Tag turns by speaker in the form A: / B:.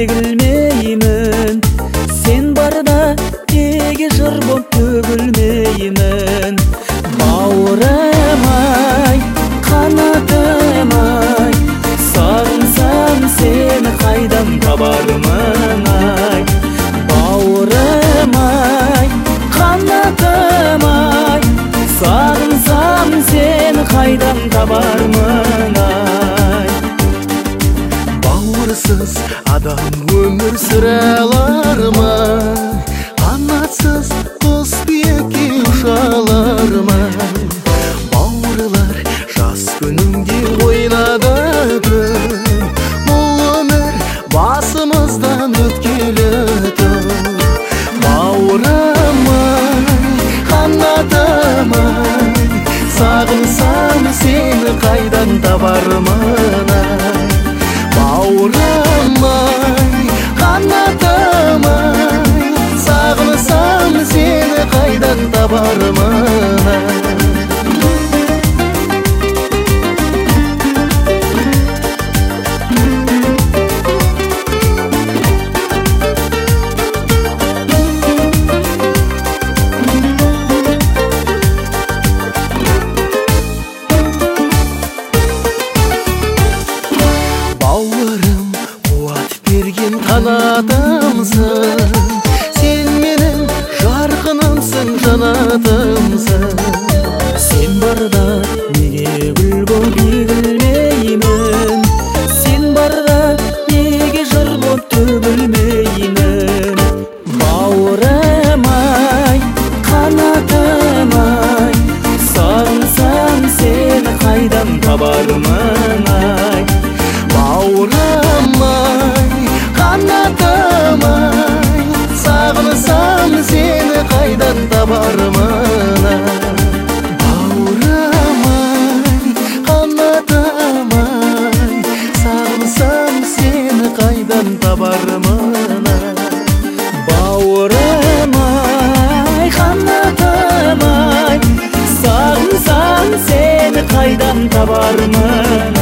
A: егілмеймін, сен барда неге жыр боп төгілмеймін. Бауырым-ай, қанатым-ай, сағынсам сені қайдан табармын-ай. Бауырым-ай, қанатым-ай, сағынсам сені қайдан табармын-ай.
B: Бауырсыз адам өмір сүре алар ма? Қанатсыз құс биікке ұша алар ма? Бауырлар жас күніңде ойнады күн, бұл өмір басымыздан өткелі тұр. Бауырым-ай, қанатым-ай, сағынсам сені қайдан табармын-ай. Бауырым-ай, қанатым-ай, сағынсам сені қайдан табармын-ай. Бауырым, қуат берген қанатымсың, сен менің жарқынымсың, жанатымсың.
A: Сен барда неге гүл боп егілмеймін, сен барда неге жыр боп төгілмеймін. Бауырым-ай, қанатым-ай, сағынсам сені қайдан табармын-ай.
B: Бауырым-ай, қанатым-ай, сағынсам сені қайдан табармын-ай. Бауырым-ай, қанатым-ай, сағынсам сені қайдан табармын-ай.
A: Бауырым-ай, қанатым-ай, сағынсам сені қайдан табармын.